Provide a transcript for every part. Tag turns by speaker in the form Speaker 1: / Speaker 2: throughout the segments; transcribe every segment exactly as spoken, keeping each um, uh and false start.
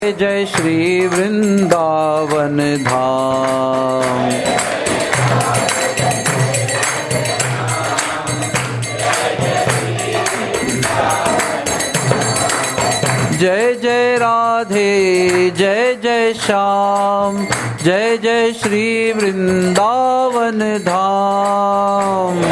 Speaker 1: जय जय श्री वृंदावन धाम। जय जय राधे जय जय श्याम, जय जय श्री वृंदावन धाम।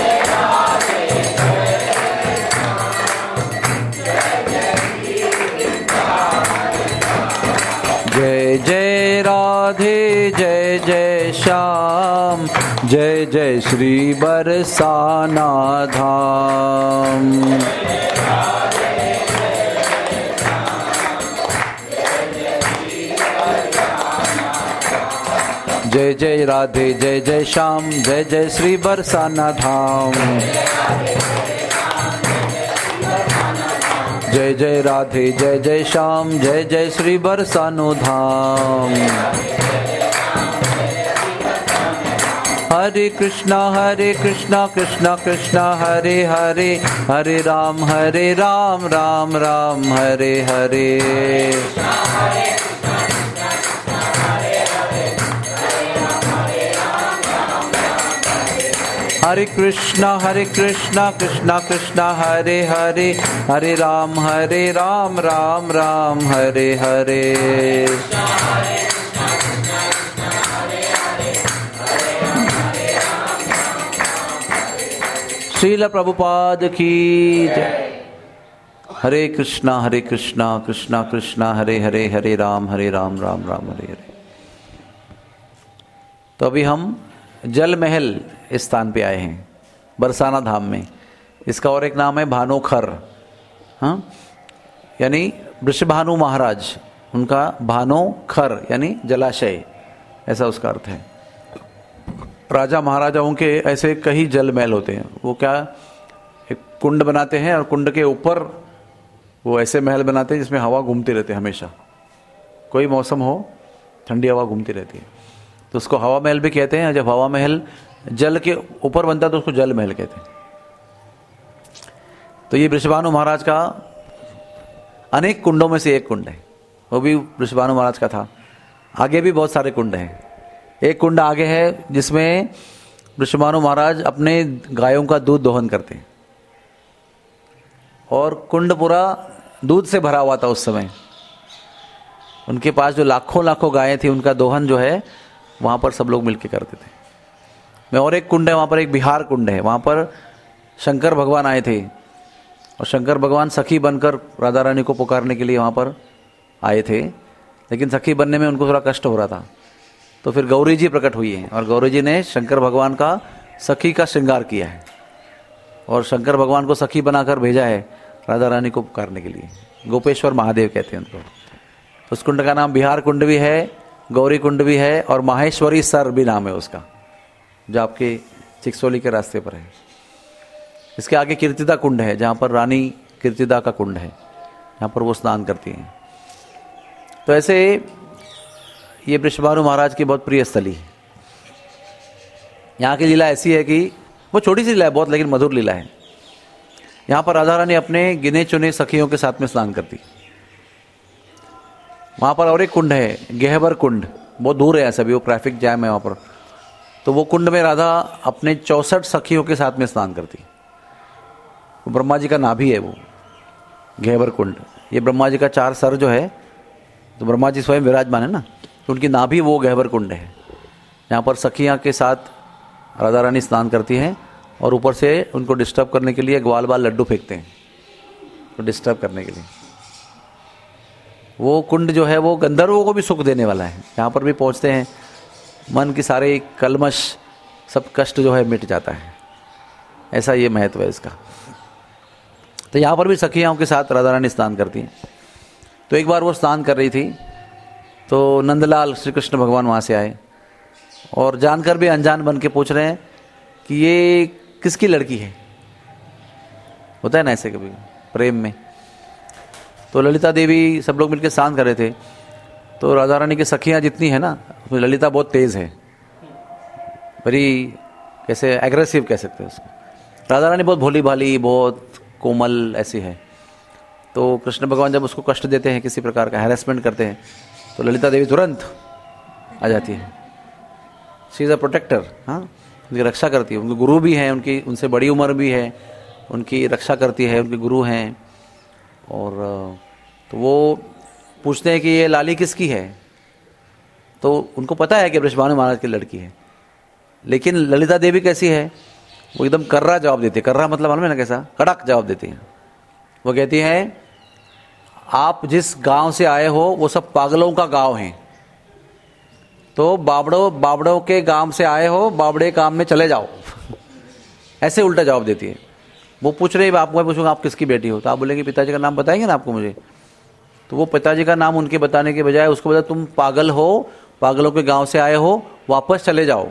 Speaker 1: जय जय राधे जय जय श्याम, जय जय श्री बरसाना धाम। जय जय राधे जय जय श्याम, जय जय श्री बरसाना धाम। जय जय राधे जय जय श्याम, जय जय श्री बरसानो धाम। हरे कृष्णा हरे कृष्णा कृष्णा कृष्णा हरे हरे, हरे राम हरे राम राम राम हरे हरे। हरे कृष्णा हरे कृष्णा कृष्णा कृष्णा हरे हरे, हरे राम हरे राम राम राम हरे हरे। श्रील प्रभुपाद की जय। हरे कृष्णा हरे कृष्णा कृष्णा कृष्णा हरे हरे, हरे राम हरे राम राम राम हरे हरे। तो अभी हम जल महल स्थान पे आए हैं बरसाना धाम में। इसका और एक नाम है भानोखर, हाँ, यानी वृषभानु महाराज, उनका भानोखर यानी जलाशय, ऐसा उसका अर्थ है। राजा महाराजाओं के ऐसे कई जल महल होते हैं। वो क्या, एक कुंड बनाते हैं और कुंड के ऊपर वो ऐसे महल बनाते हैं जिसमें हवा घूमती रहती है हमेशा, कोई मौसम हो ठंडी हवा घूमती रहती है, तो उसको हवा महल भी कहते हैं। जब हवा महल जल के ऊपर बनता है तो उसको जल महल कहते हैं। तो ये वृषभानु महाराज का अनेक कुंडों में से एक कुंड है, वो भी वृषभानु महाराज का था। आगे भी बहुत सारे कुंड हैं। एक कुंड आगे है जिसमें वृषभानु महाराज अपने गायों का दूध दोहन करते हैं, और कुंड पूरा दूध से भरा हुआ था उस समय। उनके पास जो लाखों लाखों गायें थी, उनका दोहन जो है वहां पर सब लोग मिलकर करते थे। में और एक कुंड है, वहां पर एक बिहार कुंड है, वहां पर शंकर भगवान आए थे, और शंकर भगवान सखी बनकर राधा रानी को पुकारने के लिए वहां पर आए थे। लेकिन सखी बनने में उनको थोड़ा कष्ट हो रहा था, तो फिर गौरी जी प्रकट हुई हैं, और गौरी जी ने शंकर भगवान का सखी का श्रृंगार किया है, और शंकर भगवान को सखी बनाकर भेजा है राधा रानी को पुकारने के लिए। गोपेश्वर महादेव कहते हैं उनको। उस कुंड का नाम बिहार कुंड भी है, गौरी कुंड भी है, और माहेश्वरी सर भी नाम है उसका, जो आपके चिकसोली के रास्ते पर है। इसके आगे कीर्तिदा कुंड है, जहाँ पर रानी कीर्तिदा का कुंड है, जहाँ पर वो स्नान करती हैं। तो ऐसे ये वृषभानु महाराज की बहुत प्रिय स्थली है। यहाँ की लीला ऐसी है कि वो छोटी सी लीला है बहुत, लेकिन मधुर लीला है। यहाँ पर राधा रानी अपने गिने चुने सखियों के साथ में स्नान करती। वहाँ पर और एक कुंड है, गेहबर कुंड, बहुत दूर है, सभी वो ट्रैफिक जैम है वहाँ पर। तो वो कुंड में राधा अपने चौसठ सखियों के साथ में स्नान करती। वो ब्रह्मा जी का नाभि है वो गेहबर कुंड। ये ब्रह्मा जी का चार सर जो है, तो ब्रह्मा जी स्वयं विराजमान है ना, तो उनकी नाभि वो गेहबर कुंड है, जहाँ पर सखियाँ के साथ राधा रानी स्नान करती हैं, और ऊपर से उनको डिस्टर्ब करने के लिए ग्वाल बाल लड्डू फेंकते हैं, तो डिस्टर्ब करने के लिए। वो कुंड जो है वो गंधर्वों को भी सुख देने वाला है। यहाँ पर भी पहुँचते हैं, मन की सारे कलमश, सब कष्ट जो है मिट जाता है। ऐसा ये महत्व है इसका। तो यहाँ पर भी सखियाओं के साथ राधा रानी स्नान करती हैं। तो एक बार वो स्नान कर रही थी, तो नंदलाल श्री कृष्ण भगवान वहाँ से आए, और जानकर भी अनजान बन के पूछ रहे हैं कि ये किसकी लड़की है। होता है ना ऐसे कभी प्रेम में। तो ललिता देवी सब लोग मिलकर स्नान कर रहे थे। तो राधा रानी की सखियाँ जितनी है ना, उसमें ललिता बहुत तेज़ है, बड़ी कैसे एग्रेसिव कह सकते हैं उसको। राधा रानी बहुत भोली भाली, बहुत कोमल ऐसी है। तो कृष्ण भगवान जब उसको कष्ट देते हैं, किसी प्रकार का हैरेसमेंट करते हैं, तो ललिता देवी तुरंत आ जाती है। शी इज़ अ प्रोटेक्टर, हाँ, उनकी रक्षा करती है। उनके गुरु भी हैं, उनकी उनसे बड़ी उम्र भी है, उनकी रक्षा करती है, उनके गुरु हैं। और तो वो पूछते हैं कि ये लाली किसकी है, तो उनको पता है कि बृषभानु महाराज की लड़की है। लेकिन ललिता देवी कैसी है, वो एकदम कर्रा जवाब देती है। कर्रा मतलब मालूम है ना कैसा, कड़क जवाब देती है। वो कहती है आप जिस गांव से आए हो वो सब पागलों का गांव है, तो बाबड़ो बाबड़ों के गांव से आए हो, बाबड़े काम में चले जाओ। ऐसे उल्टा जवाब देती है। वो पूछ रही है, आपको मैं पूछूंगा आप किसकी बेटी हो, तो आप बोलेंगे पिताजी का नाम बताएंगे ना आपको मुझे। तो वो पिताजी का नाम उनके बताने के बजाय उसको बता तुम पागल हो, पागलों के गांव से आए हो, वापस चले जाओ।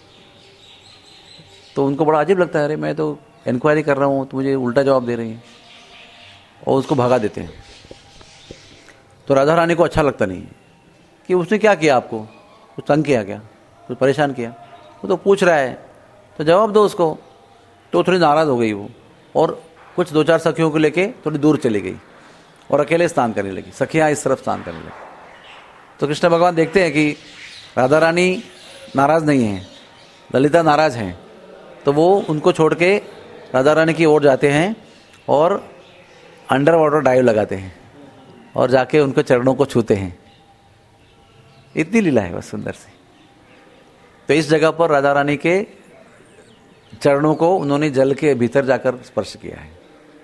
Speaker 1: तो उनको बड़ा अजीब लगता है, अरे मैं तो इंक्वायरी कर रहा हूँ तो मुझे उल्टा जवाब दे रही है, और उसको भगा देते हैं। तो राधा रानी को अच्छा लगता नहीं कि उसने क्या किया, आपको कुछ तंग किया क्या, कुछ परेशान किया। वो तो पूछ रहा है तो जवाब दो उसको। तो थोड़ी नाराज़ हो गई वो, और कुछ दो चार सखियों को लेके थोड़ी दूर चली गई और अकेले स्नान करने लगी। सखियाँ इस तरफ स्नान करने लगी। तो कृष्ण भगवान देखते हैं कि राधा रानी नाराज़ नहीं है, ललिता नाराज़ हैं, तो वो उनको छोड़ के राधा रानी की ओर जाते हैं और अंडर वाटर डाइव लगाते हैं और जाके उनको चरणों को छूते हैं। इतनी लीला है बस सुंदर सी। तो इस जगह पर राधा रानी के चरणों को उन्होंने जल के भीतर जाकर स्पर्श किया है।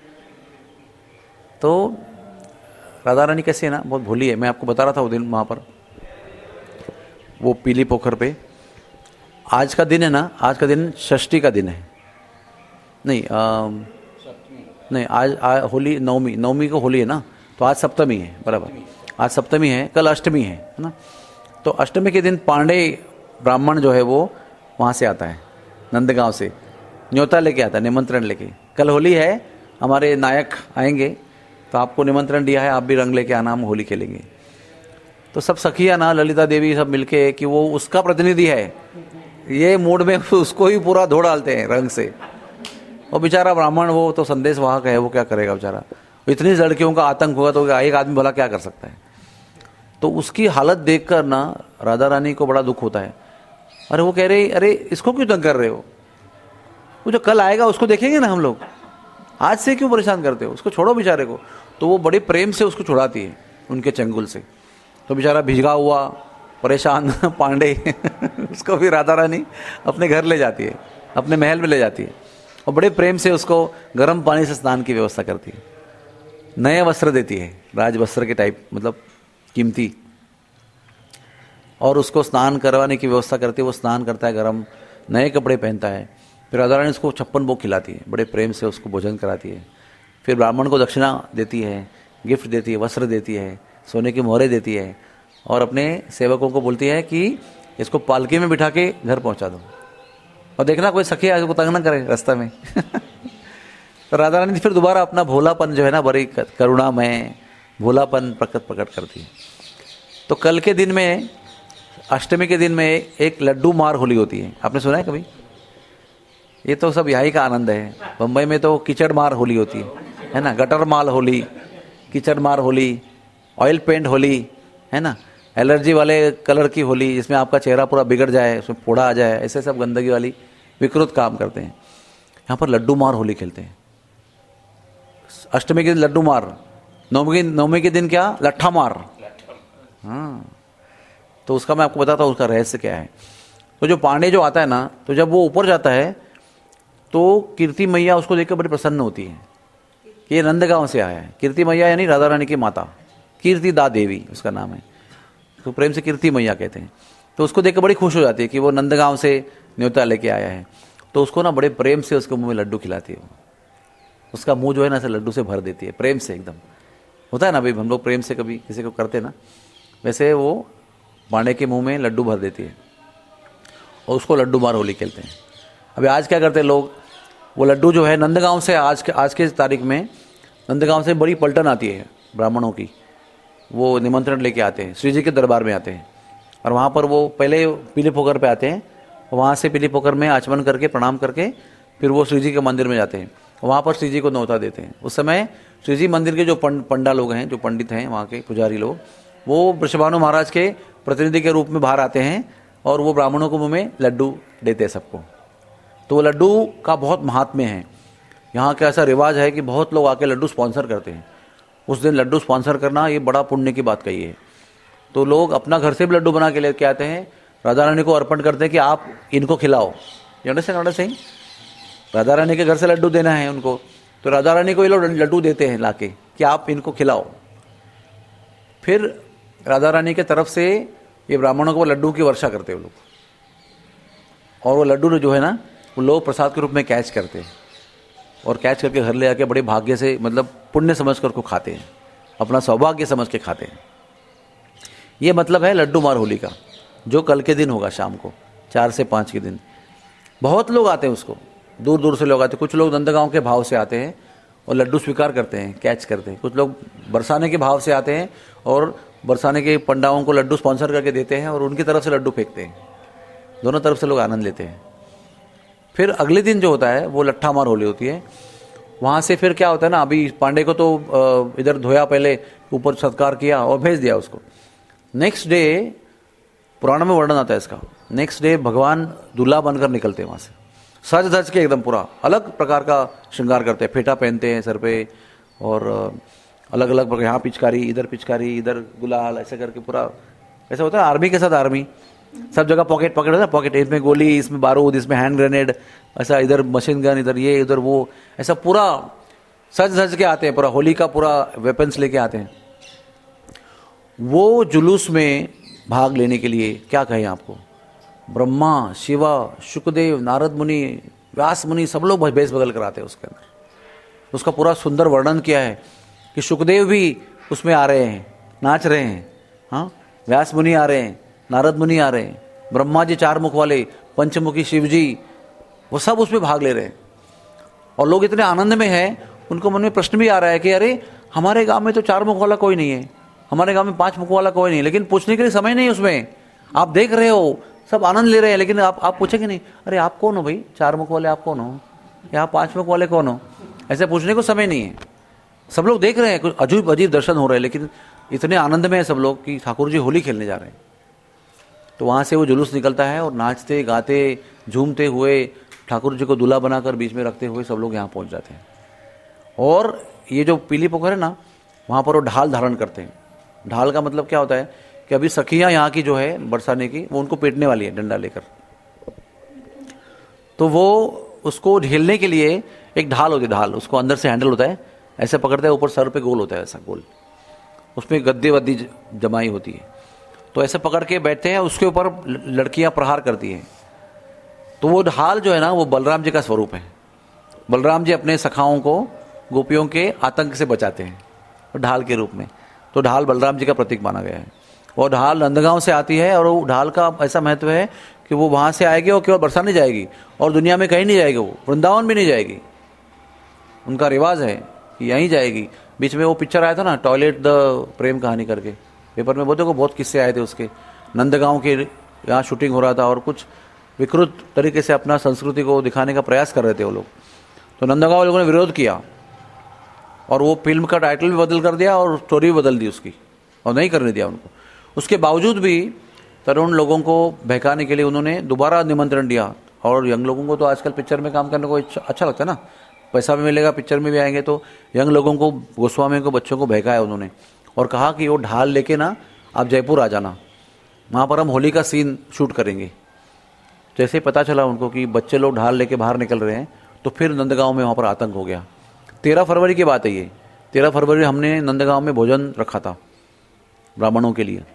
Speaker 1: तो राधा रानी कैसी है ना, बहुत भोली है। मैं आपको बता रहा था वो दिन वहाँ पर, वो पीली पोखर पे। आज का दिन है ना, आज का दिन षष्ठी का दिन है। नहीं आ, नहीं आज आ, होली नवमी, नवमी को होली है ना, तो आज सप्तमी है, बराबर। आज सप्तमी है, कल अष्टमी है, है ना। तो अष्टमी के दिन पांडे ब्राह्मण जो है वो वहाँ से आता है, नंदगांव से न्योता लेके आता है, निमंत्रण लेके। कल होली है, हमारे नायक आएंगे, तो आपको निमंत्रण दिया है, आप भी रंग लेके आना, हम होली खेलेंगे। तो सब सखियाँ ना, ललिता देवी सब मिलके कि वो उसका प्रतिनिधि है, ये मूड में उसको ही पूरा धो डालते हैं रंग से। और बेचारा ब्राह्मण, वो तो संदेश वाहक है, वो क्या करेगा बेचारा। इतनी लड़कियों का आतंक होगा तो एक आदमी भला क्या कर सकता है। तो उसकी हालत देखकर ना राधा रानी को बड़ा दुख होता है। अरे वो कह रही, अरे इसको क्यों तंग कर रहे हो, वो जो कल आएगा उसको देखेंगे ना हम लोग, आज से क्यों परेशान करते हो, उसको छोड़ो बेचारे को। तो वो बड़े प्रेम से उसको छुड़ाती है उनके चंगुल से। तो बेचारा भिगा हुआ परेशान पांडे उसको भी राधा रानी अपने घर ले जाती है, अपने महल में ले जाती है, और बड़े प्रेम से उसको गर्म पानी से स्नान की व्यवस्था करती है। नए वस्त्र देती है, राज वस्त्र के टाइप, मतलब कीमती, और उसको स्नान करवाने की व्यवस्था करती है। वो स्नान करता है, गर्म नए कपड़े पहनता है। फिर राधा रानी उसको छप्पन भोग खिलाती है, बड़े प्रेम से उसको भोजन कराती है। फिर ब्राह्मण को दक्षिणा देती है, गिफ्ट देती है, वस्त्र देती है, सोने की मोहरें देती है, और अपने सेवकों को बोलती है कि इसको पालकी में बिठा के घर पहुंचा दो, और देखना कोई सखी आगे को तंग न करे रास्ता में। तो राधा रानी फिर दोबारा अपना भोलापन जो है ना, बड़ी करुणा में भोलापन प्रकट प्रकट करती है। तो कल के दिन में, अष्टमी के दिन में, एक लड्डू मार होली होती है। आपने सुना है कभी? ये तो सब यही का आनंद है। बम्बई में तो कीचड़ मार होली होती है, है ना, गटर माल होली, कीचड़ मार होली, ऑयल पेंट होली, है ना, एलर्जी वाले कलर की होली, जिसमें आपका चेहरा पूरा बिगड़ जाए, उसमें फोड़ा आ जाए, ऐसे सब गंदगी वाली विकृत काम करते हैं। यहाँ पर लड्डू मार होली खेलते हैं। अष्टमी के दिन लड्डू मार, नवमी नवमी के दिन क्या, लट्ठा मार। हाँ, तो उसका मैं आपको बताता हूँ उसका रहस्य क्या है। तो जो पांडे जो आता है ना, तो जब वो ऊपर जाता है तो कीर्ति मैया उसको देखकर बड़ी प्रसन्न होती है कि ये नंदगांव से आया है। कीर्ति मैया यानी राधा रानी की माता, कीर्ति दा देवी उसका नाम है, तो प्रेम से कीर्ति मैया कहते हैं। तो उसको देखकर बड़ी खुश हो जाती है कि वो नंदगांव से न्योता लेके आया है। तो उसको ना बड़े प्रेम से उसके मुंह में लड्डू खिलाती है। उसका मुंह जो है ना ऐसे लड्डू से भर देती है, प्रेम से एकदम। होता है ना भाई, हम लोग प्रेम से कभी किसी को करते ना, वैसे वो पांडे के मुंह में लड्डू भर देती है और उसको लड्डू मार होली खेलते हैं। अभी आज क्या करते हैं लोग, वो लड्डू जो है नंदगांव से, आज के आज के तारीख में नंदगांव से बड़ी पलटन आती है ब्राह्मणों की, वो निमंत्रण लेके आते हैं, श्री जी के दरबार में आते हैं, और वहाँ पर वो पहले पीली पोखर पे आते हैं, वहाँ से पीली पोखर में आचमन करके प्रणाम करके फिर वो श्री जी के मंदिर में जाते हैं, वहाँ पर श्री जी को न्योता देते हैं। उस समय श्री जी मंदिर के जो पंडा लोग हैं, जो पंडित हैं वहाँ के पुजारी लोग, वो वृषभानु महाराज के प्रतिनिधि के रूप में बाहर आते हैं और वो ब्राह्मणों को मुँह में लड्डू देते हैं सबको। तो वो लड्डू का बहुत महात्म्य है। यहाँ का ऐसा रिवाज है कि बहुत लोग आके लड्डू स्पॉन्सर करते हैं। उस दिन लड्डू स्पॉन्सर करना ये बड़ा पुण्य की बात कही है। तो लोग अपना घर से भी लड्डू बना के लेके आते हैं, राधा रानी को अर्पण करते हैं कि आप इनको खिलाओ। You understand Singh? राधा रानी के घर से लड्डू देना है उनको, तो राधा रानी को ये लोग लड्डू देते हैं लाके कि आप इनको खिलाओ। फिर राधा रानी के तरफ से ये ब्राह्मणों को लड्डू की वर्षा करते हैं वो लोग, और वो लड्डू जो है ना वो लोग प्रसाद के रूप में कैच करते हैं और कैच करके घर ले आके बड़े भाग्य से, मतलब पुण्य समझ कर को खाते हैं, अपना सौभाग्य समझ के खाते हैं। ये मतलब है लड्डू मार होली का, जो कल के दिन होगा शाम को चार से पाँच के दिन। बहुत लोग आते हैं उसको, दूर दूर से लोग आते हैं। कुछ लोग नंदगांव के भाव से आते हैं और लड्डू स्वीकार करते हैं, कैच करते हैं। कुछ लोग बरसाने के भाव से आते हैं और बरसाने के पंडाओं को लड्डू स्पॉन्सर करके देते हैं और उनकी तरफ से लड्डू फेंकते हैं। दोनों तरफ से लोग आनंद लेते हैं। फिर अगले दिन जो होता है वो लट्ठा मार होली होती है। वहाँ से फिर क्या होता है ना, अभी पांडे को तो इधर धोया, पहले ऊपर सत्कार किया और भेज दिया उसको। नेक्स्ट डे पुराण में वर्णन आता है इसका, नेक्स्ट डे भगवान दूल्हा बनकर निकलते हैं वहाँ से, सज धज के एकदम पूरा अलग प्रकार का श्रृंगार करते हैं। फेटा पहनते हैं सर पे और अलग अलग प्रकार, यहाँ पिचकारी, इधर पिचकारी, इधर गुलाल, ऐसे करके पूरा ऐसा होता है। आर्मी के साथ आर्मी, सब जगह पॉकेट पॉकेट होता है, पॉकेट, इसमें गोली, इसमें बारूद, इसमें हैंड ग्रेनेड, ऐसा इधर मशीन गन, इधर ये, इधर वो, ऐसा पूरा सज धज के आते हैं, पूरा होली का पूरा वेपन्स लेके आते हैं। वो जुलूस में भाग लेने के लिए क्या कहें आपको, ब्रह्मा, शिवा, शुकदेव, नारद मुनि, व्यास मुनि, सब लोग भेष बदल कर आते हैं उसके अंदर। उसका पूरा सुंदर वर्णन किया है कि शुकदेव भी उसमें आ रहे हैं, नाच रहे हैं, हाँ, व्यास मुनि आ रहे हैं, नारद मुनि आ रहे हैं, ब्रह्मा जी चार मुख वाले, पंचमुखी शिव जी, वो सब उसमें भाग ले रहे हैं। और लोग इतने आनंद में हैं, उनको मन में प्रश्न भी आ रहा है कि अरे हमारे गांव में तो चार मुख वाला कोई नहीं है, हमारे गांव में पांच मुख वाला कोई नहीं, लेकिन पूछने के लिए समय नहीं उसमें। आप देख रहे हो सब आनंद ले रहे हैं, लेकिन आप आप पूछेंगे नहीं, अरे आप कौन हो भाई, चार मुख वाले आप कौन हो, या पांच मुख वाले कौन हो, ऐसे पूछने को समय नहीं है। सब लोग देख रहे हैं, कुछ अजीब अजीब दर्शन हो रहे हैं, लेकिन इतने आनंद में है सब लोग कि ठाकुर जी होली खेलने जा रहे हैं। तो वहाँ से वो जुलूस निकलता है और नाचते गाते झूमते हुए ठाकुर जी को दूल्हा बनाकर बीच में रखते हुए सब लोग यहाँ पहुँच जाते हैं। और ये जो पीली पोखर है ना, वहाँ पर वो ढाल धारण करते हैं। ढाल का मतलब क्या होता है कि अभी सखियाँ यहाँ की जो है बरसाने की, वो उनको पीटने वाली है डंडा लेकर, तो वो उसको झेलने के लिए एक ढाल होती है, ढाल, उसको अंदर से हैंडल होता है, ऐसे पकड़ते हैं, ऊपर सर पे गोल होता है ऐसा गोल, उसमें गद्दे वद्दी जमाई होती है, तो ऐसे पकड़ के बैठते हैं, उसके ऊपर लड़कियां प्रहार करती हैं। तो वो ढाल जो है ना, वो बलराम जी का स्वरूप है। बलराम जी अपने सखाओं को गोपियों के आतंक से बचाते हैं ढाल के रूप में, तो ढाल बलराम जी का प्रतीक माना गया है। और ढाल नंदगांव से आती है, और वो ढाल का ऐसा महत्व है कि वो वहाँ से आएगी और केवल बरसाने जाएगी, और दुनिया में कहीं नहीं जाएगी, वो वृंदावन भी नहीं जाएगी। उनका रिवाज है कि यहीं जाएगी। बीच में वो पिक्चर आया था ना, टॉयलेट द प्रेम कहानी करके, पेपर में बहुत को बहुत किस्से आए थे उसके। नंदगांव के यहाँ शूटिंग हो रहा था और कुछ विकृत तरीके से अपना संस्कृति को दिखाने का प्रयास कर रहे थे वो लोग, तो नंदगांव लोगों ने विरोध किया और वो फिल्म का टाइटल भी बदल कर दिया और स्टोरी भी बदल दी उसकी, और नहीं करने दिया उनको। उसके बावजूद भी तरुण लोगों को बहकाने के लिए उन्होंने दोबारा निमंत्रण दिया। और यंग लोगों को तो आजकल पिक्चर में काम करने को अच्छा लगता है ना, पैसा भी मिलेगा, पिक्चर में भी आएंगे, तो यंग लोगों को, गोस्वामी को, बच्चों को बहकाया उन्होंने और कहा कि वो ढाल लेके ना आप जयपुर आ जाना, वहाँ पर हम होली का सीन शूट करेंगे। जैसे पता चला उनको कि बच्चे लोग ढाल लेके बाहर निकल रहे हैं, तो फिर नंदगांव में वहाँ पर आतंक हो गया। तेरह फरवरी की बात है ये, तेरह फरवरी हमने नंदगांव में भोजन रखा था ब्राह्मणों के लिए।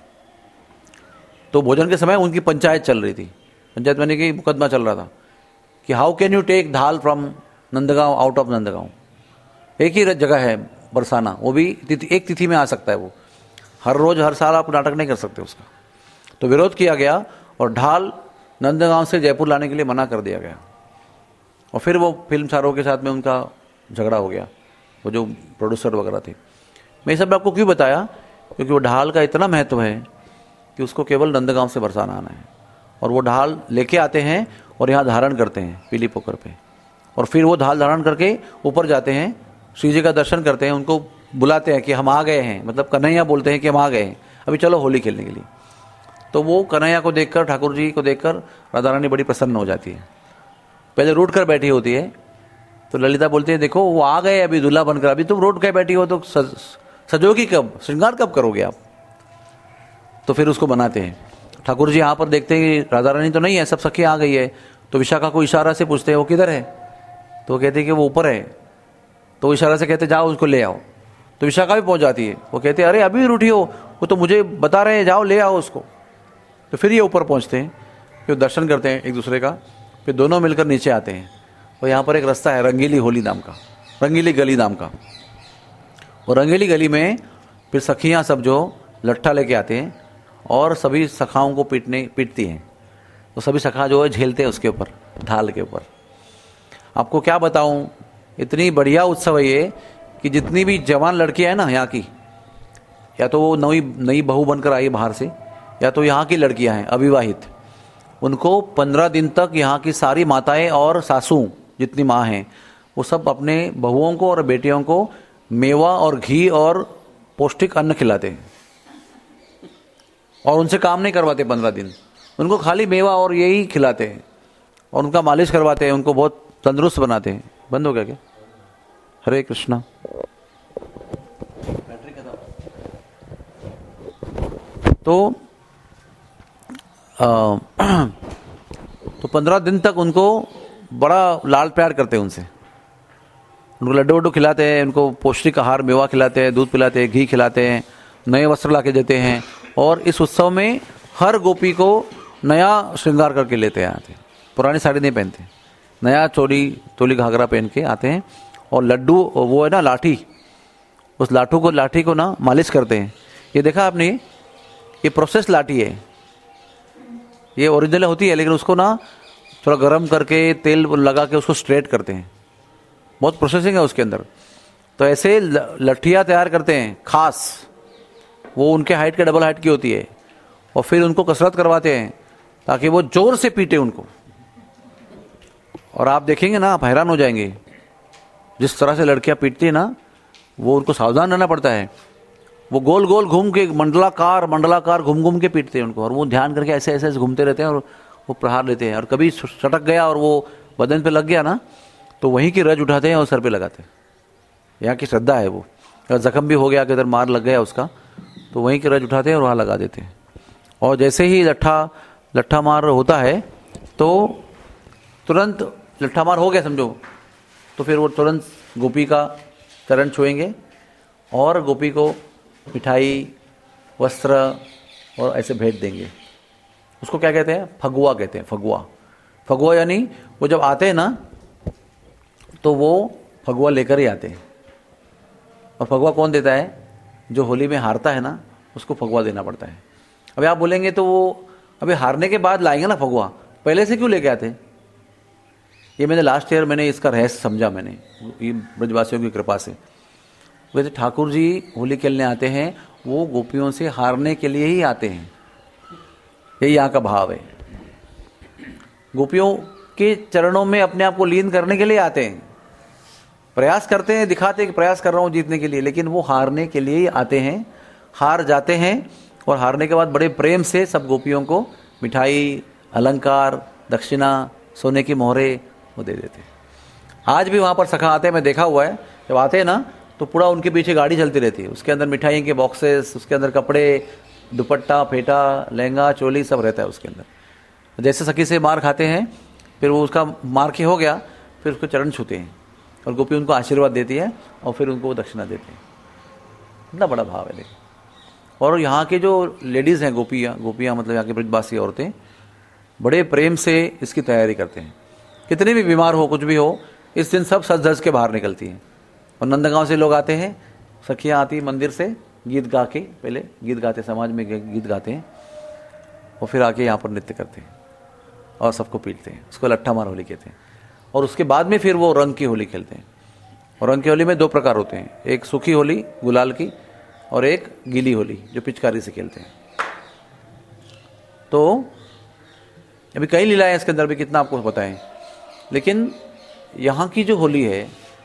Speaker 1: तो भोजन के समय उनकी पंचायत चल रही थी, पंचायत मैंने कि मुकदमा चल रहा था कि हाउ कैन यू टेक ढाल from Nandgaon out of Nandgaon. एक ही जगह है बरसाना, वो भी तिथि, एक तिथि में आ सकता है, वो हर रोज हर साल आप नाटक नहीं कर सकते उसका। तो विरोध किया गया और ढाल नंदगांव से जयपुर लाने के लिए मना कर दिया गया। और फिर वो फिल्म स्टारों के साथ में उनका झगड़ा हो गया, वो जो प्रोड्यूसर वगैरह थे। मैं ये सब आपको क्यों बताया, क्योंकि वो ढाल का इतना महत्व है कि उसको केवल नंदगांव से बरसाना आना है, और वो ढाल लेके आते हैं और यहाँ धारण करते हैं पीली पोखर पे, और फिर वो ढाल धारण करके ऊपर जाते हैं, श्री जी का दर्शन करते हैं, उनको बुलाते हैं कि हम आ गए हैं, मतलब कन्हैया बोलते हैं कि हम आ गए हैं, अभी चलो होली खेलने के लिए। तो वो कन्हैया को देखकर, ठाकुर जी को देखकर राधा रानी बड़ी प्रसन्न हो जाती है। पहले रूठ कर बैठी होती है, तो ललिता बोलती है देखो वो आ गए अभी दूल्हा बनकर, अभी तुम रूठ कर बैठी हो तो सज, सजोगी कब, श्रृंगार कब करोगे आप। तो फिर उसको बनाते हैं। ठाकुर जी यहाँ पर देखते हैं कि राधा रानी तो नहीं है, सब सखी आ गई है, तो विशाखा को इशारा से पूछते हैं वो किधर है, तो वो कहते हैं कि वो ऊपर है। तो वो इशारा से कहते जाओ उसको ले आओ। तो विशाखा भी पहुंच जाती है, वो कहते हैं अरे अभी रूठी हो, वो तो मुझे बता रहे हैं जाओ ले आओ उसको। तो फिर ये ऊपर पहुंचते हैं, फिर दर्शन करते हैं एक दूसरे का, फिर दोनों मिलकर नीचे आते हैं। और यहाँ पर एक रास्ता है रंगीली होली नाम का, रंगीली गली नाम का। और रंगीली गली में फिर सखियाँ सब जो लट्ठा लेके आते हैं और सभी सखाओं को पीटने पीटती हैं। तो सभी सखा जो है झेलते हैं उसके ऊपर, ढाल के ऊपर। आपको क्या बताऊं, इतनी बढ़िया उत्सव है ये कि जितनी भी जवान लड़कियां हैं ना यहाँ की, या तो वो नई नई बहू बनकर आई बाहर से, या तो यहाँ की लड़कियां हैं अविवाहित, उनको पंद्रह दिन तक यहाँ की सारी माताएं और सासू जितनी माँ हैं वो सब अपने बहुओं को और बेटियों को मेवा और घी और पौष्टिक अन्न खिलाते हैं। और उनसे काम नहीं करवाते पंद्रह दिन, उनको खाली मेवा और यही खिलाते हैं और उनका मालिश करवाते हैं, उनको बहुत तंदुरुस्त बनाते हैं। बंद हो गया क्या? हरे कृष्णा। तो आ, तो पंद्रह दिन तक उनको बड़ा लाल प्यार करते हैं उनसे, उनको लड्डू वड्डू खिलाते हैं, उनको पौष्टिक आहार मेवा खिलाते हैं, दूध पिलाते हैं, घी खिलाते हैं, नए वस्त्र ला के देते हैं। और इस उत्सव में हर गोपी को नया श्रृंगार करके लेते आते हैं, पुरानी साड़ी नहीं पहनते, नया चोली चोली घाघरा पहन के आते हैं। और लड्डू वो है ना लाठी, उस लाठू को लाठी को ना मालिश करते हैं। ये देखा आपने, ये प्रोसेस लाठी है, ये ओरिजिनल होती है लेकिन उसको ना थोड़ा गर्म करके तेल लगा के उसको स्ट्रेट करते हैं, बहुत प्रोसेसिंग है उसके अंदर। तो ऐसे लठियाँ तैयार करते हैं खास, वो उनके हाइट के डबल हाइट की होती है। और फिर उनको कसरत करवाते हैं ताकि वो जोर से पीटे उनको। और आप देखेंगे ना, आप हैरान हो जाएंगे, जिस तरह से लड़कियां पीटती है ना, वो उनको सावधान रहना पड़ता है। वो गोल गोल घूम के मंडलाकार मंडलाकार घूम घूम के पीटते हैं उनको, और वो ध्यान करके ऐसे ऐसे घूमते रहते हैं और वो प्रहार लेते हैं। और कभी सटक गया और वो बदन पे लग गया ना, तो वहीं की रज उठाते हैं और सर पे लगाते हैं। यहाँ की श्रद्धा है वो। अगर जख्म भी हो गया, कि इधर मार लग गया उसका, तो वहीं की रज उठाते हैं और वहाँ लगा देते हैं। और जैसे ही लट्ठा लट्ठा मार होता है तो तुरंत लट्ठा मार हो गया समझो, तो फिर वो तुरंत गोपी का चरण छुएंगे और गोपी को मिठाई, वस्त्र और ऐसे भेंट देंगे। उसको क्या कहते हैं? फगुआ कहते हैं। फगुआ फगुआ यानी वो जब आते हैं ना, तो वो फगुआ लेकर ही आते हैं। और फगुआ कौन देता है? जो होली में हारता है ना, उसको फगुआ देना पड़ता है। अभी आप बोलेंगे तो वो अभी हारने के बाद लाएंगे ना फगुआ, पहले से क्यों लेके आते? ये मैंने लास्ट ईयर मैंने इसका रहस्य समझा, मैंने ये ब्रजवासियों की कृपा से। वैसे ठाकुर जी होली खेलने आते हैं, वो गोपियों से हारने के लिए ही आते हैं, यही यहाँ का भाव है। गोपियों के चरणों में अपने आप को लीन करने के लिए आते हैं, प्रयास करते हैं, दिखाते हैं कि प्रयास कर रहा हूँ जीतने के लिए, लेकिन वो हारने के लिए ही आते हैं। हार जाते हैं और हारने के बाद बड़े प्रेम से सब गोपियों को मिठाई, अलंकार, दक्षिणा, सोने की मोहरे वो दे देते हैं। आज भी वहाँ पर सखा आते हैं, मैं देखा हुआ है, जब आते हैं ना तो पूरा उनके पीछे गाड़ी चलती रहती है, उसके अंदर मिठाई के बॉक्सेस, उसके अंदर कपड़े, दुपट्टा, फेटा, लहंगा, चोली सब रहता है उसके अंदर। जैसे सखी से मार खाते हैं, फिर वो उसका मार के हो गया, फिर उसको चरण छूते हैं और गोपी उनको आशीर्वाद देती है और फिर उनको दक्षिणा देते हैं। इतना बड़ा भाव है देखिए। और यहाँ के जो लेडीज़ हैं, गोपियाँ गोपियाँ मतलब यहाँ की ब्रजवासी औरतें बड़े प्रेम से इसकी तैयारी करते हैं। कितने भी बीमार हो, कुछ भी हो, इस दिन सब सज धज के बाहर निकलती हैं। और नंदगांव से लोग आते हैं, सखियाँ आती मंदिर से गीत गा के, पहले गीत गाते, समाज में गीत गाते हैं, और फिर आके यहाँ पर नृत्य करते हैं और सबको पीटते हैं। उसको लट्ठा मार होली कहते हैं। और उसके बाद में फिर वो रंग की होली खेलते हैं। और रंग की होली में दो प्रकार होते हैं, एक सूखी होली गुलाल की, और एक गीली होली जो पिचकारी से खेलते हैं। तो अभी कई लीलाएं इसके अंदर भी, कितना आपको बताएं, लेकिन यहाँ की जो होली है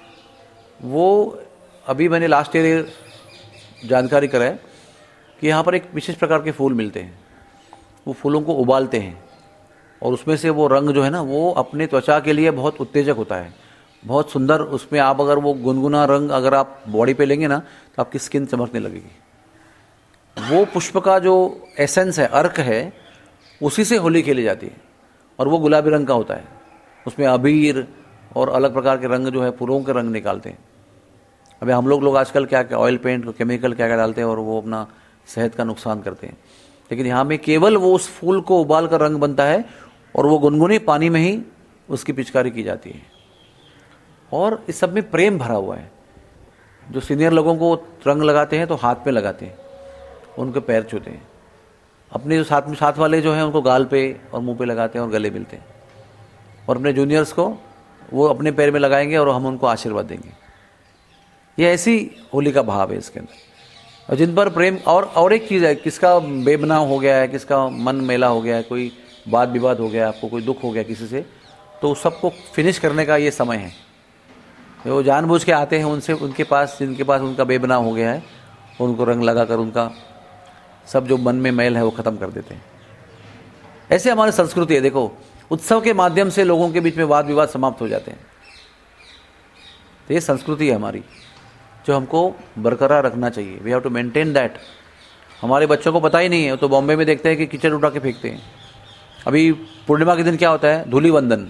Speaker 1: वो, अभी मैंने लास्ट ईयर जानकारी करा है कि यहाँ पर एक विशेष प्रकार के फूल मिलते हैं। वो फूलों को उबालते हैं और उसमें से वो रंग जो है ना, वो अपने त्वचा के लिए बहुत उत्तेजक होता है, बहुत सुंदर। उसमें आप अगर वो गुनगुना रंग अगर आप बॉडी पे लेंगे ना, तो आपकी स्किन चमकने लगेगी। वो पुष्प का जो एसेंस है, अर्क है, उसी से होली खेली जाती है और वो गुलाबी रंग का होता है। उसमें अबीर और अलग प्रकार के रंग जो है, फूलों के रंग निकालते हैं। अभी हम लोग लोग आजकल क्या क्या ऑयल पेंट, केमिकल क्या क्या डालते हैं और वो अपना सेहत का नुकसान करते हैं। लेकिन यहाँ में केवल वो उस फूल को उबाल कर रंग बनता है और वो गुनगुने पानी में ही उसकी पिचकारी की जाती है। और इस सब में प्रेम भरा हुआ है। जो सीनियर लोगों को रंग लगाते हैं तो हाथ पे लगाते हैं, उनके पैर छूते हैं। अपने जो साथ में साथ वाले जो हैं उनको गाल पे और मुंह पे लगाते हैं और गले मिलते हैं। और अपने जूनियर्स को वो अपने पैर में लगाएंगे और हम उनको आशीर्वाद देंगे। ये ऐसी होली का भाव है इसके अंदर। और जिन पर प्रेम, और और एक चीज़ है, किसका बेबनाव हो गया है, किसका मन मेला हो गया है, कोई वाद विवाद हो गया, आपको कोई दुख हो गया किसी से, तो सबको फिनिश करने का ये समय है। वो जानबूझ के आते हैं उनसे, उनके पास जिनके पास उनका बेबनाव हो गया है, उनको रंग लगाकर उनका सब जो मन में मैल है वो ख़त्म कर देते हैं। ऐसे हमारी संस्कृति है। देखो, उत्सव के माध्यम से लोगों के बीच में वाद विवाद समाप्त हो जाते हैं। तो ये संस्कृति है हमारी, जो हमको बरकरार रखना चाहिए। We have to maintain that. हमारे बच्चों को पता ही नहीं है, तो बॉम्बे में देखते हैं कि कीचड़ उठा के फेंकते हैं। अभी पूर्णिमा के दिन क्या होता है? धूलि वंदन।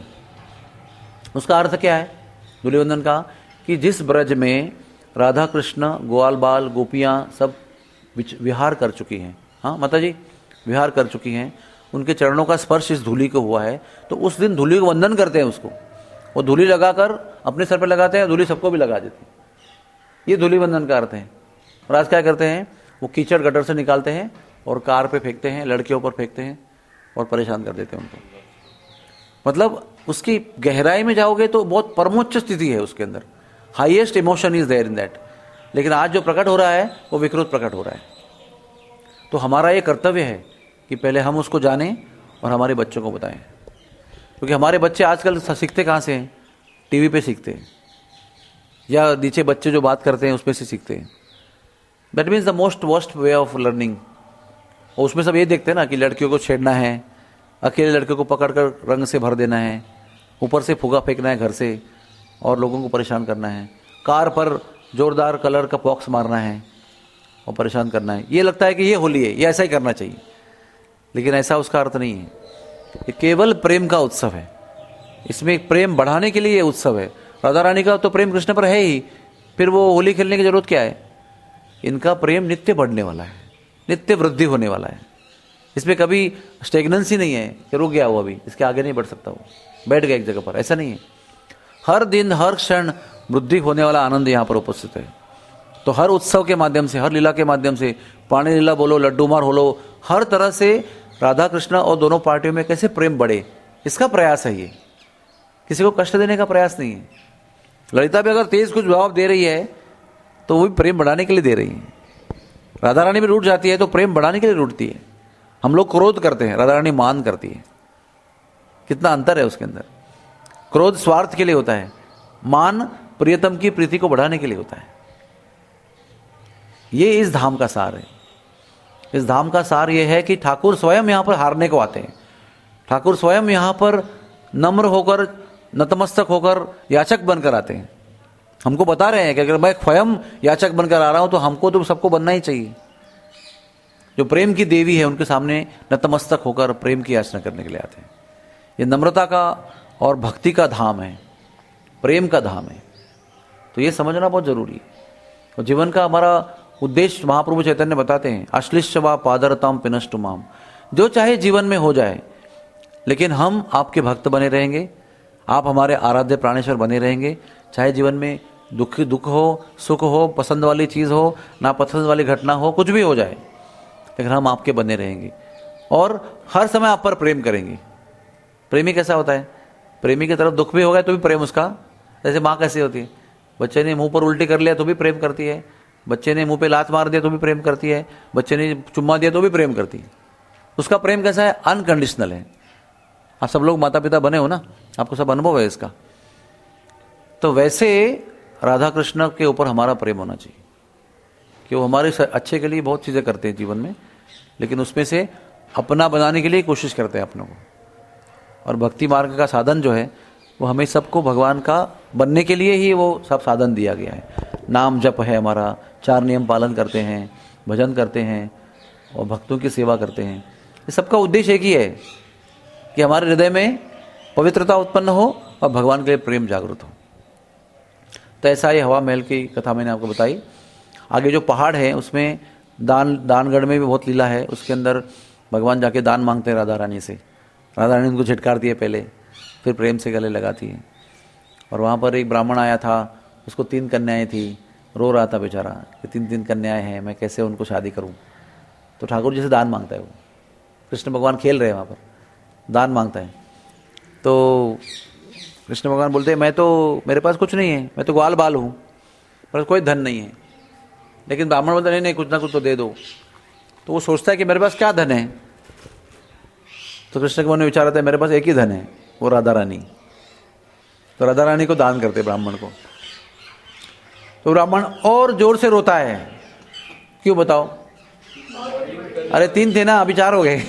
Speaker 1: उसका अर्थ क्या है धूलि वंदन का? कि जिस ब्रज में राधा कृष्ण, ग्वाल बाल, गोपियाँ सब विहार कर चुकी हैं, हाँ माता जी विहार कर चुकी हैं, उनके चरणों का स्पर्श इस धूलि को हुआ है, तो उस दिन धूलि को वंदन करते हैं। उसको वो धूलि लगाकर अपने सर पर लगाते हैं, धूलि सबको भी लगा देते हैं। ये धूलि वंदन का अर्थ है। और आज क्या करते हैं? वो कीचड़ गटर से निकालते हैं और कार पे फेंकते हैं, लड़कियों पर फेंकते हैं और परेशान कर देते हैं उनको। मतलब उसकी गहराई में जाओगे तो बहुत परमोच्च स्थिति है उसके अंदर, highest emotion is there in that. लेकिन आज जो प्रकट हो रहा है वो विकृत प्रकट हो रहा है। तो हमारा ये कर्तव्य है कि पहले हम उसको जानें और हमारे बच्चों को बताएं। क्योंकि हमारे बच्चे आजकल सीखते कहाँ से हैं? टीवी पे सीखते हैं, या नीचे बच्चे जो बात करते हैं उसमें से सीखते हैं। That means the most worst way of learning. और उसमें सब ये देखते हैं ना कि लड़कियों को छेड़ना है, अकेले लड़कियों को पकड़कर रंग से भर देना है, ऊपर से फुगा फेंकना है घर से और लोगों को परेशान करना है, कार पर जोरदार कलर का बॉक्स मारना है और परेशान करना है। ये लगता है कि ये होली है, ये ऐसा ही करना चाहिए। लेकिन ऐसा उसका अर्थ नहीं है। ये केवल प्रेम का उत्सव है। इसमें प्रेम बढ़ाने के लिए ये उत्सव है। राधा रानी का तो प्रेम कृष्ण पर है ही, फिर वो होली खेलने की जरूरत क्या है? इनका प्रेम नित्य बढ़ने वाला है, नित्य वृद्धि होने वाला है। इसमें कभी स्टेगनेंसी नहीं है कि रुक गया वो, अभी इसके आगे नहीं बढ़ सकता, वो बैठ गया एक जगह पर, ऐसा नहीं है। हर दिन हर क्षण वृद्धि होने वाला आनंद यहाँ पर उपस्थित है। तो हर उत्सव के माध्यम से, हर लीला के माध्यम से, पानी लीला बोलो, लड्डू मार बोलो, हर तरह से राधा कृष्ण और दोनों पार्टियों में कैसे प्रेम बढ़े, इसका प्रयास है ये। किसी को कष्ट देने का प्रयास नहीं है। ललिता भी अगर तेज कुछ जवाब दे रही है तो वो भी प्रेम बढ़ाने के लिए दे रही है। राधा रानी भी रूठ जाती है तो प्रेम बढ़ाने के लिए रूठती है। हम लोग क्रोध करते हैं, राधा रानी मान करती है। कितना अंतर है उसके अंदर। क्रोध स्वार्थ के लिए होता है, मान प्रियतम की प्रीति को बढ़ाने के लिए होता है। ये इस धाम का सार है। इस धाम का सार यह है कि ठाकुर स्वयं यहां पर हारने को आते हैं। ठाकुर स्वयं यहां पर नम्र होकर, नतमस्तक होकर याचक बनकर आते हैं। हमको बता रहे हैं कि अगर मैं स्वयं याचक बनकर आ रहा हूं तो हमको तो सबको बनना ही चाहिए। जो प्रेम की देवी है उनके सामने नतमस्तक होकर प्रेम की याचना करने के लिए आते हैं। ये नम्रता का और भक्ति का धाम है, प्रेम का धाम है। तो ये समझना बहुत जरूरी है। और जीवन का हमारा उद्देश्य महाप्रभु चैतन्य बताते हैं, अश्लिष्ट वा पादरताम पिनष्टु माम। जो चाहे जीवन में हो जाए, लेकिन हम आपके भक्त बने रहेंगे, आप हमारे आराध्य प्राणेश्वर बने रहेंगे। चाहे जीवन में दुख दुख हो, सुख हो, पसंद वाली चीज़ हो, नापसंद वाली घटना हो, कुछ भी हो जाए, लेकिन हम आपके बने रहेंगे और हर समय आप पर प्रेम करेंगे। प्रेमी कैसा होता है? प्रेमी की तरफ दुख भी हो गया तो भी प्रेम उसका। जैसे माँ कैसी होती है, बच्चे ने मुंह पर उल्टी कर लिया तो भी प्रेम करती है, बच्चे ने मुंह पे लात मार दिया तो भी प्रेम करती है, बच्चे ने चुम्मा दिया तो भी प्रेम करती है। उसका प्रेम कैसा है? अनकंडीशनल है। आप सब लोग माता पिता बने हो ना, आपको सब अनुभव है इसका। तो वैसे राधा कृष्ण के ऊपर हमारा प्रेम होना चाहिए कि वो हमारे अच्छे के लिए बहुत चीज़ें करते हैं जीवन में, लेकिन उसमें से अपना बनाने के लिए कोशिश करते हैं अपनों को। और भक्ति मार्ग का साधन जो है वो हमें सबको भगवान का बनने के लिए ही वो सब साधन दिया गया है। नाम जप है हमारा, चार नियम पालन करते हैं, भजन करते हैं और भक्तों की सेवा करते हैं। ये सबका उद्देश्य एक ही है कि हमारे हृदय में पवित्रता उत्पन्न हो और भगवान के लिए प्रेम जागृत हो। तो ऐसा ये हवा महल की कथा मैंने आपको बताई। आगे जो पहाड़ है उसमें दान दानगढ़ में भी बहुत लीला है। उसके अंदर भगवान जाके दान मांगते हैं राधा रानी से। राधा रानी उनको झटकारती है पहले, फिर प्रेम से गले लगाती है। और वहाँ पर एक ब्राह्मण आया था, उसको तीन कन्याएं थी, रो रहा था बेचारा कि तीन तीन कन्याएं हैं, मैं कैसे उनको शादी करूँ। तो ठाकुर जी से दान मांगता है वो। कृष्ण भगवान खेल रहे हैं वहाँ पर, दान मांगता है। तो कृष्ण भगवान बोलते हैं मैं तो, मेरे पास कुछ नहीं है, मैं तो ग्वाल बाल हूँ, पर कोई धन नहीं है। लेकिन ब्राह्मण बोलता नहीं नहीं कुछ ना कुछ तो दे दो। तो वो सोचता है कि मेरे पास क्या धन है। तो कृष्ण के मन में विचार आता है मेरे पास एक ही धन है, वो राधा रानी। तो राधा रानी को दान करते ब्राह्मण को। तो ब्राह्मण और जोर से रोता है, क्यों बताओ? अरे तीन थे ना, अभी चार हो गए।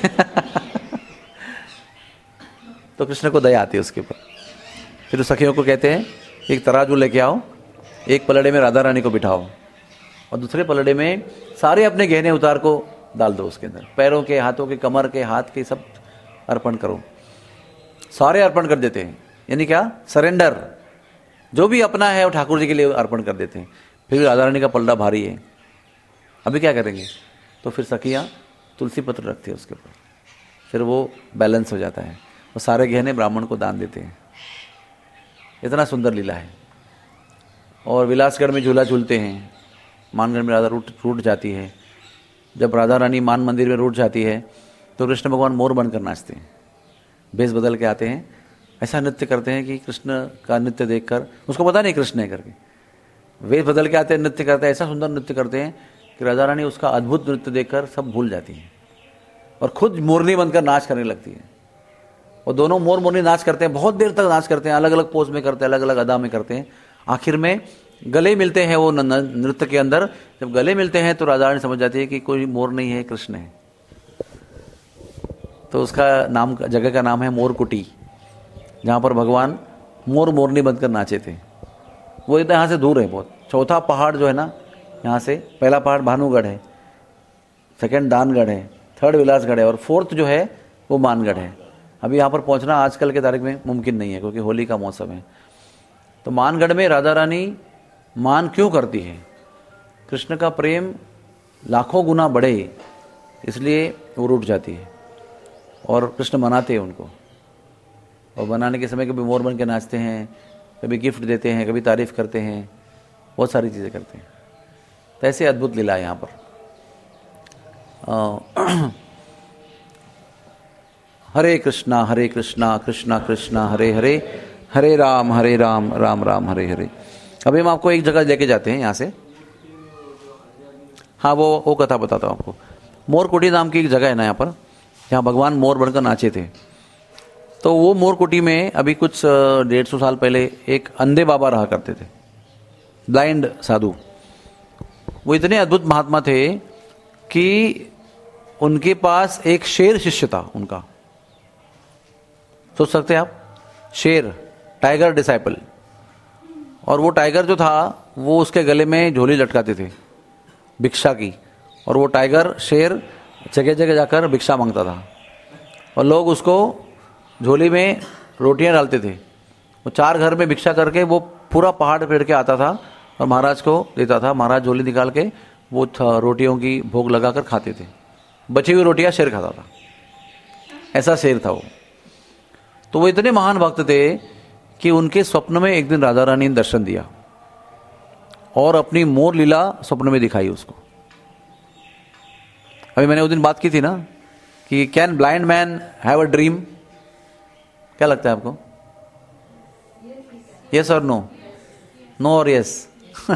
Speaker 1: तो कृष्ण को दया आती है उसके ऊपर। फिर सखियों को कहते हैं एक तराजू लेके आओ, एक पलड़े में राधा रानी को बिठाओ और दूसरे पलड़े में सारे अपने गहने उतार को डाल दो उसके अंदर। पैरों के, हाथों के, कमर के, हाथ के सब अर्पण करो। सारे अर्पण कर देते हैं, यानी क्या? सरेंडर। जो भी अपना है वो ठाकुर जी के लिए अर्पण कर देते हैं। फिर राधा रानी का पलड़ा भारी है, अभी क्या करेंगे? तो फिर सखियाँ तुलसी पत्र रखती है उसके ऊपर, फिर वो बैलेंस हो जाता है। वो सारे गहने ब्राह्मण को दान देते हैं। इतना सुंदर लीला है। और विलासगढ़ में झूला झूलते हैं। मानगढ़ में राधा रूट रूट जाती है। जब राधा रानी मान मंदिर में रूट जाती है तो कृष्ण भगवान मोर बनकर नाचते हैं, भेष बदल के आते हैं, ऐसा नृत्य करते हैं कि कृष्ण का नृत्य देखकर उसको पता नहीं कृष्ण है करके, वेश बदल के आते हैं, नृत्य करते हैं, ऐसा सुंदर नृत्य करते हैं कि राधा रानी उसका अद्भुत नृत्य देखकर सब भूल जाती है और खुद मोरनी बनकर नाच करने लगती है। और दोनों मोर मोरनी नाच करते हैं, बहुत देर तक नाच करते हैं, अलग अलग पोज में करते हैं, अलग अलग अदा में करते हैं। आखिर में गले मिलते हैं वो नृत्य के अंदर। जब गले मिलते हैं तो राधा रानी समझ जाती है कि कोई मोर नहीं है, कृष्ण है। तो उसका नाम, जगह का नाम है मोरकुटी, जहाँ पर भगवान मोर मोरनी बनकर नाचे थे। वो इतना यहाँ से दूर है बहुत। चौथा पहाड़ जो है ना, यहाँ से पहला पहाड़ भानुगढ़ है, सेकंड दानगढ़ है, थर्ड विलासगढ़ है और फोर्थ जो है वो मानगढ़ है। अभी यहाँ पर पहुँचना आजकल के तारीख में मुमकिन नहीं है क्योंकि होली का मौसम है। तो मानगढ़ में राधा रानी मान क्यों करती है? कृष्ण का प्रेम लाखों गुना बढ़े इसलिए वो रूठ जाती है और कृष्ण मनाते हैं उनको। और बनाने के समय कभी मोर बन के नाचते हैं, कभी गिफ्ट देते हैं, कभी तारीफ करते हैं, बहुत सारी चीज़ें करते हैं। तो ऐसे अद्भुत लीला है यहाँ पर। हरे कृष्णा हरे कृष्णा कृष्णा कृष्णा हरे हरे, हरे राम हरे राम राम राम हरे हरे। अभी हम आपको एक जगह लेके जाते हैं यहाँ से। हाँ, वो वो कथा बताता हूँ आपको। मोरकुटी नाम की एक जगह है ना यहाँ पर, जहाँ भगवान मोर बनकर नाचे थे। तो वो मोरकुटी में अभी कुछ डेढ़ सौ साल पहले एक अंधे बाबा रहा करते थे, ब्लाइंड साधु। वो इतने अद्भुत महात्मा थे कि उनके पास एक शेर शिष्य था उनका। सोच सकते हैं आप, शेर, टाइगर डिसाइपल। और वो टाइगर जो था वो उसके गले में झोली लटकाते थे भिक्षा की, और वो टाइगर शेर जगह जगह जाकर भिक्षा मांगता था और लोग उसको झोली में रोटियां डालते थे। वो चार घर में भिक्षा करके वो पूरा पहाड़ पेड़ के आता था और महाराज को देता था। महाराज झोली निकाल के वो रोटियों की भोग लगाकर खाते थे। बची हुई रोटियां शेर खाता था। ऐसा शेर था वो। तो वो इतने महान भक्त थे कि उनके स्वप्न में एक दिन राधा रानी ने दर्शन दिया और अपनी मोर लीला स्वप्न में दिखाई उसको। अभी मैंने उस दिन बात की थी ना कि can blind man have a dream? क्या लगता है आपको? यस और नो? नो और यस।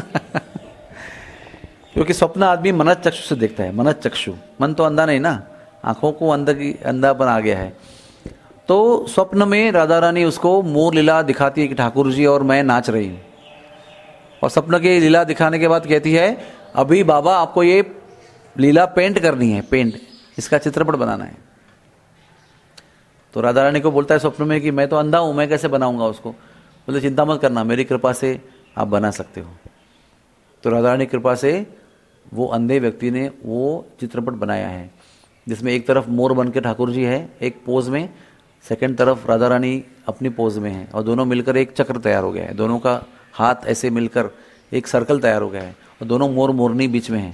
Speaker 1: क्योंकि स्वप्न आदमी मनस चक्षु से देखता है। मनस चक्षु, मन तो अंधा नहीं ना, आंखों को अंधा की अंधापन आ गया है। तो स्वप्न में राधा रानी उसको मोर लीला दिखाती है कि ठाकुर जी और मैं नाच रही हूं, और स्वप्न की लीला दिखाने के बाद कहती है अभी बाबा आपको ये लीला पेंट करनी है, पेंट, इसका चित्रपट बनाना है। तो राधा रानी को बोलता है स्वप्न में कि मैं तो अंधा हूं, मैं कैसे बनाऊंगा उसको। बोले चिंता मत करना, मेरी कृपा से आप बना सकते हो। तो राधा रानी की कृपा से वो अंधे व्यक्ति ने वो चित्रपट बनाया है, जिसमें एक तरफ मोर बन के ठाकुर जी है एक पोज में, सेकंड तरफ राधा रानी अपनी पोज में है, और दोनों मिलकर एक चक्र तैयार हो गया है, दोनों का हाथ ऐसे मिलकर एक सर्कल तैयार हो गया है, और दोनों मोर मोरनी बीच में है।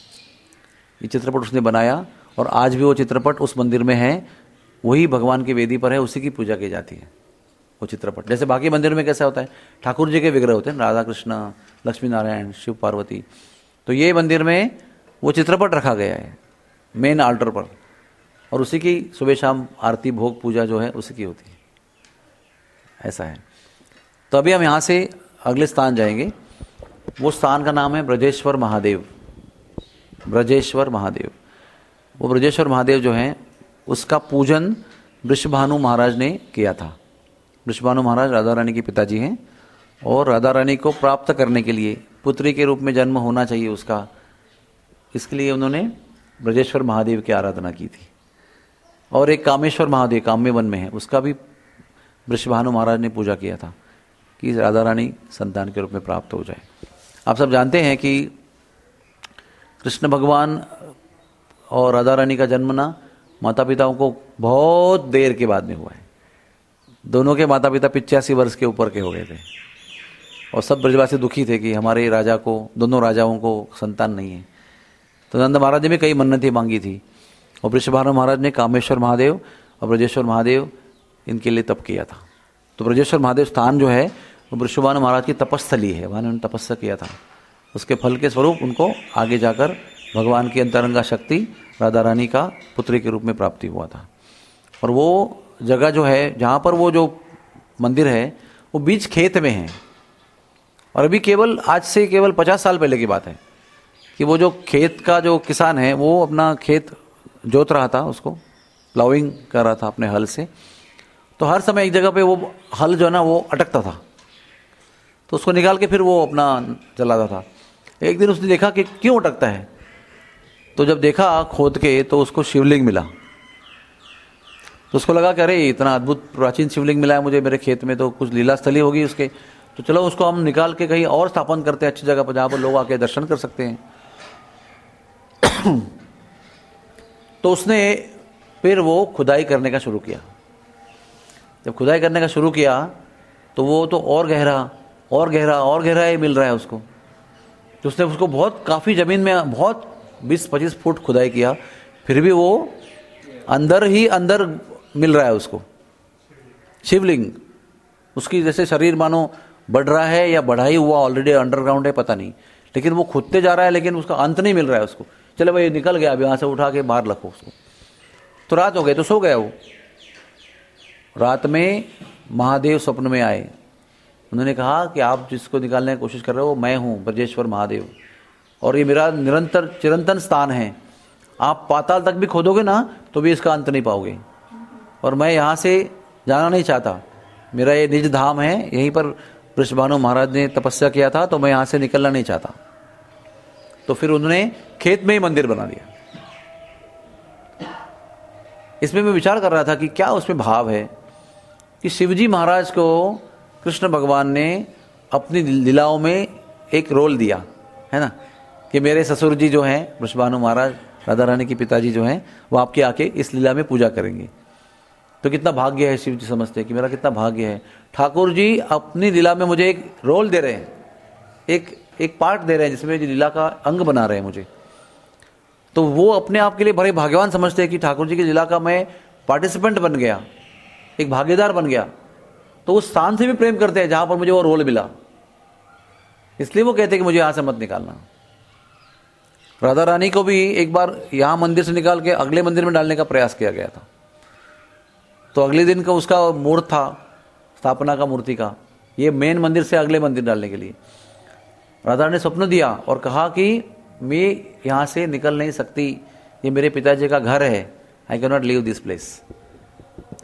Speaker 1: ये चित्रपट उसने बनाया, और आज भी वो चित्रपट उस मंदिर में है, वही भगवान की वेदी पर है, उसी की पूजा की जाती है वो चित्रपट। जैसे बाकी मंदिर में कैसा होता है, ठाकुर जी के विग्रह होते हैं, राधा कृष्ण, लक्ष्मी नारायण, शिव पार्वती, तो ये मंदिर में वो चित्रपट रखा गया है मेन आल्टर पर, और उसी की सुबह शाम आरती भोग पूजा जो है उसी की होती है, ऐसा है। तो अभी हम यहाँ से अगले स्थान जाएंगे। वो स्थान का नाम है ब्रजेश्वर महादेव। ब्रजेश्वर महादेव, वो ब्रजेश्वर महादेव जो हैं उसका पूजन वृषभानु महाराज ने किया था। वृषभानु महाराज राधा रानी के पिताजी हैं, और राधा रानी को प्राप्त करने के लिए पुत्री के रूप में जन्म होना चाहिए उसका, इसके लिए उन्होंने ब्रजेश्वर महादेव की आराधना की थी। और एक कामेश्वर महादेव काम्य वन में है, उसका भी वृषभानु महाराज ने पूजा किया था कि राधा रानी संतान के रूप में प्राप्त हो जाए। आप सब जानते हैं कि कृष्ण भगवान और राधा रानी का जन्म ना माता पिताओं को बहुत देर के बाद में हुआ है। दोनों के माता पिता पिचासी वर्ष के ऊपर के हो गए थे, और सब ब्रजवासी दुखी थे कि हमारे राजा को, दोनों राजाओं को संतान नहीं है। तो नंद महाराज ने भी कई मन्नतें मांगी थी, और वृषभानु महाराज ने कामेश्वर महादेव और ब्रजेश्वर महादेव इनके लिए तप किया था। तो ब्रजेश्वर महादेव स्थान जो है वो वृषभानु महाराज की तपस्थली है, वहाँ उन्होंने तपस्या किया था। उसके फल के स्वरूप उनको आगे जाकर भगवान की अंतरंगा शक्ति राधा रानी का पुत्री के रूप में प्राप्ति हुआ था। और वो जगह जो है जहाँ पर वो जो मंदिर है वो बीच खेत में है, और अभी केवल आज से केवल पचास साल पहले की बात है कि वो जो खेत का जो किसान है वो अपना खेत जोत रहा था, उसको प्लाउइंग कर रहा था अपने हल से। तो हर समय एक जगह पे वो हल जो है ना वो अटकता था, तो उसको निकाल के फिर वो अपना चलाता था। एक दिन उसने देखा कि क्यों अटकता है, तो जब देखा खोद के तो उसको शिवलिंग मिला। तो उसको लगा कि अरे इतना अद्भुत प्राचीन शिवलिंग मिला है मुझे मेरे खेत में, तो कुछ लीला स्थली होगी उसके, तो चलो उसको हम निकाल के कहीं और स्थापन करते हैं अच्छी जगह पर जहाँ पर लोग आके दर्शन कर सकते हैं। तो उसने फिर वो खुदाई करने का शुरू किया। जब खुदाई करने का शुरू किया तो वो तो और गहरा और गहरा और गहरा ही मिल रहा है उसको। तो उसने उसको बहुत काफ़ी ज़मीन में बहुत बीस पच्चीस फुट खुदाई किया, फिर भी वो अंदर ही अंदर मिल रहा है उसको शिवलिंग। उसकी जैसे शरीर मानो बढ़ रहा है या बढ़ा ही हुआ ऑलरेडी अंडरग्राउंड है, पता नहीं, लेकिन वो खुदते जा रहा है, लेकिन उसका अंत नहीं मिल रहा है उसको। चलो भाई निकल गया, अब यहाँ से उठा के बाहर रखो उसको। तो रात हो गई तो सो गया वो। रात में महादेव स्वप्न में आए, उन्होंने कहा कि आप जिसको निकालने की कोशिश कर रहे हो मैं हूँ ब्रजेश्वर महादेव, और ये मेरा निरंतर चिरंतन स्थान है। आप पाताल तक भी खोदोगे ना तो भी इसका अंत नहीं पाओगे, और मैं यहाँ से जाना नहीं चाहता, मेरा ये निज धाम है, यहीं पर वृषभानु महाराज ने तपस्या किया था, तो मैं यहाँ से निकलना नहीं चाहता। तो फिर उन्होंने खेत में ही मंदिर बना दिया। इसमें मैं विचार कर रहा था कि क्या उसमें भाव है कि शिवजी महाराज को कृष्ण भगवान ने अपनी लीलाओं में एक रोल दिया है ना, कि मेरे ससुर जी जो हैं वृषभानु महाराज, राधा रानी के पिताजी जो हैं, वो आपके आके इस लीला में पूजा करेंगे। तो कितना भाग्य है, शिव जी समझते हैं कि मेरा कितना भाग्य है, ठाकुर जी अपनी लीला में मुझे एक रोल दे रहे हैं, एक एक पार्ट दे रहे हैं जिसमें लीला का अंग बना रहे हैं मुझे। तो वो अपने आप के लिए बड़े भाग्यवान समझते हैं कि ठाकुर जी की लीला का मैं पार्टिसिपेंट बन गया, एक भागीदार बन गया। तो उस स्थान से भी प्रेम करते हैं जहां पर मुझे वो रोल मिला, इसलिए वो कहते हैं कि मुझे यहां से मत निकालना। राधा रानी को भी एक बार यहां मंदिर से निकाल के अगले मंदिर में डालने का प्रयास किया गया था। तो अगले दिन का उसका मुहूर्त था स्थापना का मूर्ति का, ये मेन मंदिर से अगले मंदिर डालने के लिए। राधा ने स्वप्न दिया और कहा कि मैं यहाँ से निकल नहीं सकती, ये मेरे पिताजी का घर है, I can not leave this place.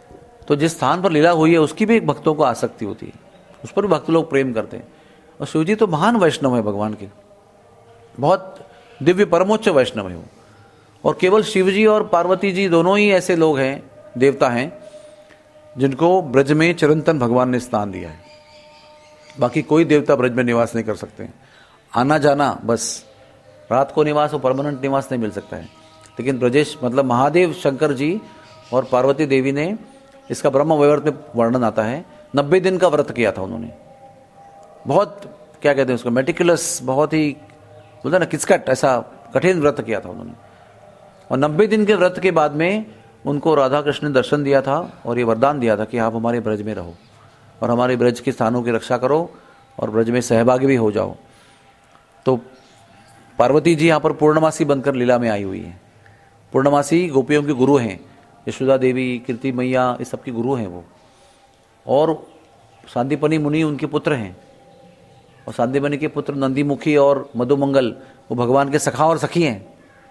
Speaker 1: तो जिस स्थान पर लीला हुई है उसकी भी एक भक्तों को आसक्ति होती है, उस पर भी भक्त लोग प्रेम करते हैं। और शिव जी तो महान वैष्णव है भगवान के, बहुत दिव्य परमोच्च वैष्णव है वो। और केवल शिव जी और पार्वती जी दोनों ही ऐसे लोग हैं, देवता हैं, जिनको ब्रज में चिरंतन भगवान ने स्थान दिया है। बाकी कोई देवता ब्रज में निवास नहीं कर सकते, आना जाना बस, रात को निवास और परमानेंट निवास नहीं मिल सकता है। लेकिन ब्रजेश मतलब महादेव शंकर जी और पार्वती देवी ने, इसका ब्रह्म वैवर्त में वर्णन आता है, नब्बे दिन का व्रत किया था उन्होंने। बहुत क्या कहते हैं उसको, मेटिकुलस, बहुत ही बोलते ना किचकट, ऐसा कठिन व्रत किया था उन्होंने। और नब्बे दिन के व्रत के बाद में उनको राधा कृष्ण ने दर्शन दिया था और ये वरदान दिया था कि आप हमारे ब्रज में रहो और हमारे ब्रज के स्थानों की रक्षा करो और ब्रज में सहभागी भी हो जाओ। तो पार्वती जी यहाँ पर पूर्णमासी बनकर लीला में आई हुई है। पूर्णमासी गोपियों के गुरु हैं, यशोदा देवी, कीर्ति मैया, इस सब की गुरु हैं वो। और सांदीपनी मुनि उनके पुत्र हैं, और सांदीपनी के पुत्र नंदीमुखी और मधुमंगल वो भगवान के सखा और सखी हैं।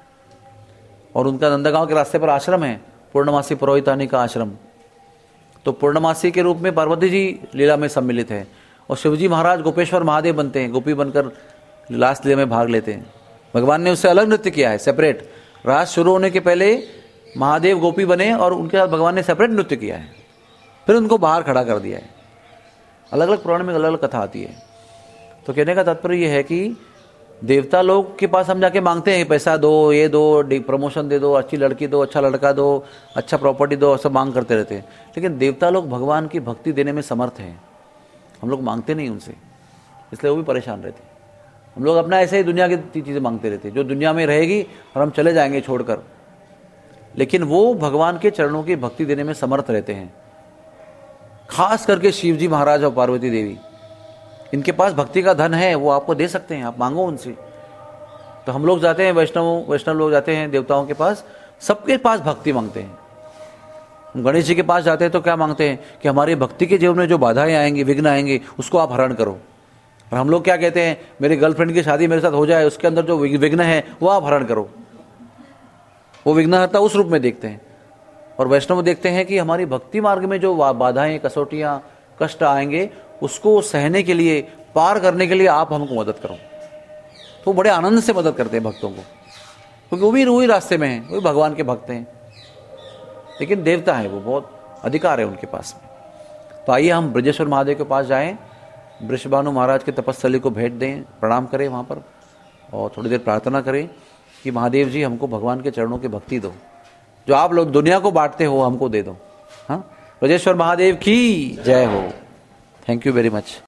Speaker 1: और उनका नंदगांव के रास्ते पर आश्रम है, पूर्णमासी पुरोहितानी का आश्रम। तो पूर्णमासी के रूप में पार्वती जी लीला में सम्मिलित है और शिवजी महाराज गोपेश्वर महादेव बनते हैं, गोपी बनकर लास्ट लीला में भाग लेते हैं। भगवान ने उससे अलग नृत्य किया है, सेपरेट। रास शुरू होने के पहले महादेव गोपी बने और उनके साथ भगवान ने सेपरेट नृत्य किया है, फिर उनको बाहर खड़ा कर दिया है। अलग अलग पुराण में अलग अलग कथा आती है। तो कहने का तात्पर्य यह है कि देवता लोग के पास हम जाके मांगते हैं पैसा दो, ये दो, प्रमोशन दे दो, अच्छी लड़की दो, अच्छा लड़का दो, अच्छा प्रॉपर्टी दो, सब मांग करते रहते हैं। लेकिन देवता लोग भगवान की भक्ति देने में समर्थ हैं, हम लोग मांगते नहीं उनसे, इसलिए वो भी परेशान रहते हैं। हम लोग अपना ऐसे ही दुनिया की चीज़ें मांगते रहते हैं जो दुनिया में रहेगी और हम चले जाएंगे छोड़कर। लेकिन वो भगवान के चरणों की भक्ति देने में समर्थ रहते हैं। खास करके शिव जी महाराज और पार्वती देवी, इनके पास भक्ति का धन है, वो आपको दे सकते हैं, आप मांगो उनसे। तो हम लोग जाते हैं, वैष्णव वैष्णव लोग जाते हैं देवताओं के पास, सबके पास भक्ति मांगते हैं। हम गणेश जी के पास जाते हैं तो क्या मांगते हैं कि हमारी भक्ति के जीवन में जो बाधाएं आएंगी, विघ्न आएंगे, उसको आप हरण करो। और हम लोग क्या कहते हैं, मेरी गर्लफ्रेंड की शादी मेरे साथ हो जाए, उसके अंदर जो विघ्न है वो आप हरण करो। वो विघ्नहर्ता उस रूप में देखते हैं। और वैष्णव देखते हैं कि हमारी भक्ति मार्ग में जो बाधाएं, कसौटियां, कष्ट आएंगे, उसको सहने के लिए, पार करने के लिए आप हमको मदद करो। तो बड़े आनंद से मदद करते हैं भक्तों को, क्योंकि वो भी वही रास्ते में हैं, वो भी भगवान के भक्त हैं। लेकिन देवता है वो, बहुत अधिकार है उनके पास में। तो आइए हम ब्रजेश्वर महादेव के पास जाएं, वृषभानु महाराज के तपस्थली को भेंट दें, प्रणाम करें वहाँ पर, और थोड़ी देर प्रार्थना करें कि महादेव जी हमको भगवान के चरणों की भक्ति दो, जो आप लोग दुनिया को बांटते हो हमको दे दो। हाँ, ब्रजेश्वर महादेव की जय हो। Thank you very much.